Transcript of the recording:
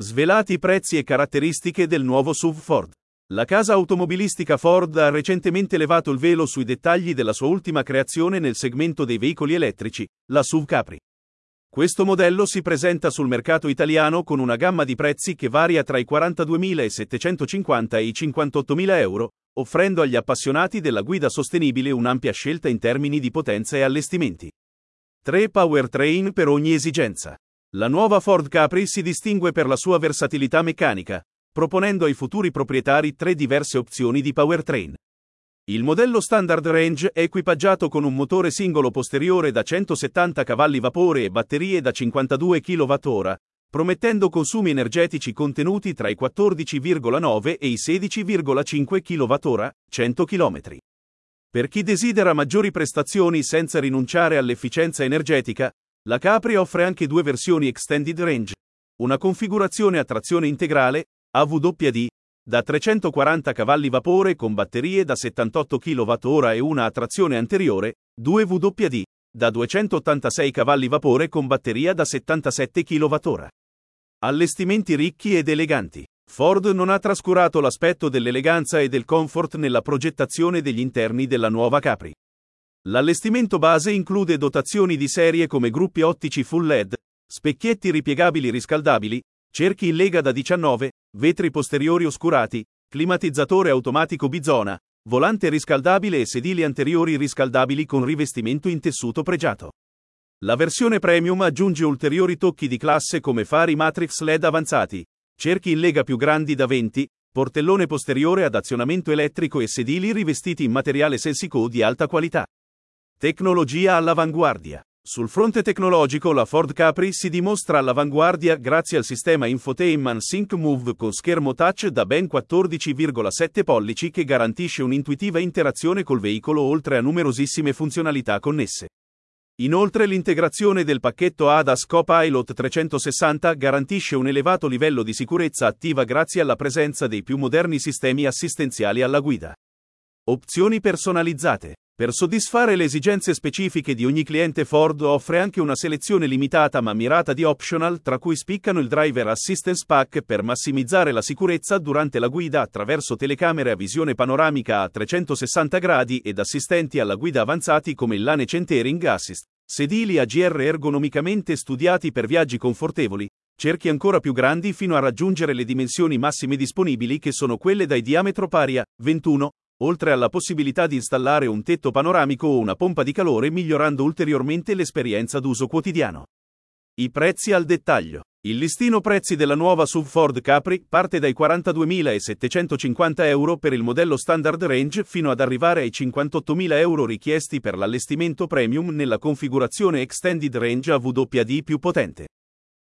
Svelati prezzi e caratteristiche del nuovo SUV Ford. La casa automobilistica Ford ha recentemente levato il velo sui dettagli della sua ultima creazione nel segmento dei veicoli elettrici, la SUV Capri. Questo modello si presenta sul mercato italiano con una gamma di prezzi che varia tra i 42.750 e i 58.000 euro, offrendo agli appassionati della guida sostenibile un'ampia scelta in termini di potenza e allestimenti. 3 powertrain per ogni esigenza. La nuova Ford Capri si distingue per la sua versatilità meccanica, proponendo ai futuri proprietari 3 diverse opzioni di powertrain. Il modello Standard Range è equipaggiato con un motore singolo posteriore da 170 cavalli vapore e batterie da 52 kWh, promettendo consumi energetici contenuti tra i 14,9 e i 16,5 kWh, 100 km. Per chi desidera maggiori prestazioni senza rinunciare all'efficienza energetica, la Capri offre anche 2 versioni Extended Range, una configurazione a trazione integrale, AWD, da 340 cavalli vapore con batterie da 78 kWh e una a trazione anteriore, 2WD, da 286 cavalli vapore con batteria da 77 kWh. Allestimenti ricchi ed eleganti. Ford non ha trascurato l'aspetto dell'eleganza e del comfort nella progettazione degli interni della nuova Capri. L'allestimento base include dotazioni di serie come gruppi ottici full LED, specchietti ripiegabili riscaldabili, cerchi in lega da 19, vetri posteriori oscurati, climatizzatore automatico bizona, volante riscaldabile e sedili anteriori riscaldabili con rivestimento in tessuto pregiato. La versione premium aggiunge ulteriori tocchi di classe come fari matrix LED avanzati, cerchi in lega più grandi da 20, portellone posteriore ad azionamento elettrico e sedili rivestiti in materiale Sensico di alta qualità. Tecnologia all'avanguardia. Sul fronte tecnologico la Ford Capri si dimostra all'avanguardia grazie al sistema Infotainment Sync Move con schermo touch da ben 14,7 pollici che garantisce un'intuitiva interazione col veicolo oltre a numerosissime funzionalità connesse. Inoltre l'integrazione del pacchetto ADAS Copilot 360 garantisce un elevato livello di sicurezza attiva grazie alla presenza dei più moderni sistemi assistenziali alla guida. Opzioni personalizzate. Per soddisfare le esigenze specifiche di ogni cliente Ford offre anche una selezione limitata ma mirata di optional, tra cui spiccano il Driver Assistance Pack per massimizzare la sicurezza durante la guida attraverso telecamere a visione panoramica a 360 gradi ed assistenti alla guida avanzati come il Lane Centering Assist, sedili AGR ergonomicamente studiati per viaggi confortevoli, cerchi ancora più grandi fino a raggiungere le dimensioni massime disponibili che sono quelle dai diametro pari a 21, oltre alla possibilità di installare un tetto panoramico o una pompa di calore migliorando ulteriormente l'esperienza d'uso quotidiano. I prezzi al dettaglio. Il listino prezzi della nuova SUV Ford Capri parte dai 42.750 euro per il modello Standard Range fino ad arrivare ai 58.000 euro richiesti per l'allestimento premium nella configurazione Extended Range AWD più potente.